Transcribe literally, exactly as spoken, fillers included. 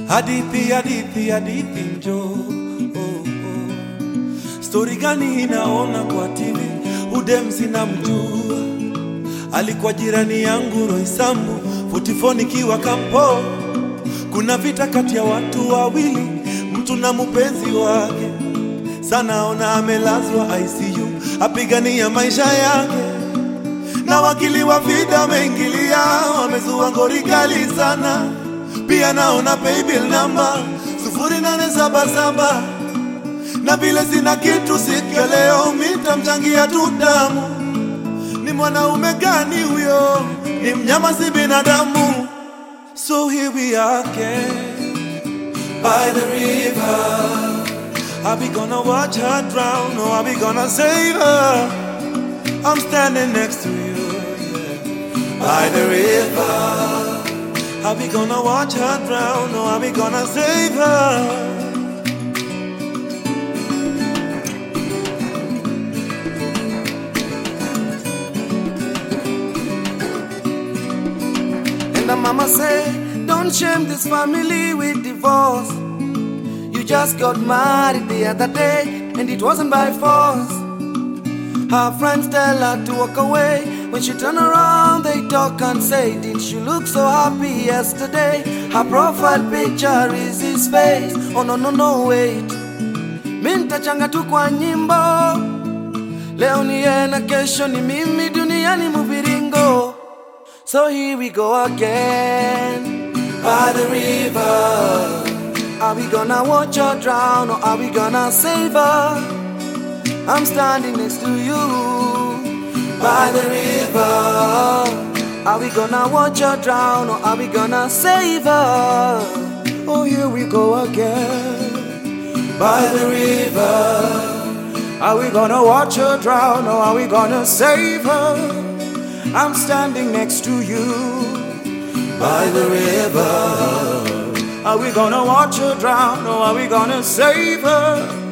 Hadithi, hadithi, hadithi njo oh, oh. Story gani inaona kwa T V? Udem sina mjua. Alikuwa jirani yangu Roysambu Futifoni kiwa kampo. Kuna vita kati ya watu wawili, mtu na mpenzi wake. Sana ona amelazwa I C U, apigania maisha yake. Na wakili wa vita wameingilia, wamezua ngori kali sana. Pia naona paybill number sufuri nane saba saba. Na vile sina kitu siku ya leo, mitamchangia tu damu. Ni mwanaume gani huyo? Ni mnyama si binadamu. So here we are again by the river. Are we gonna watch her drown or are we gonna save her? I'm standing next to you, yeah, by the river. Are we gonna watch her drown or are we gonna save her? And the mama say, don't shame this family with divorce. You just got married the other day and it wasn't by force. Her friends tell her to walk away. When she turn around they talk and say, didn't you look so happy yesterday? Her profile picture is his face. Oh no no no wait, minta changa tu kwa nyimbo. Leo ni yeye na kesho ni mimi, duniani muviringo. So here we go again by the river. Are we gonna watch her drown or are we gonna save her? I'm standing next to you by the river. Are we gonna watch her drown or are we gonna save her? Oh, here we go again by the river. Are we gonna watch her drown or are we gonna save her? I'm standing next to you by the river. Are we gonna watch her drown or are we gonna save her?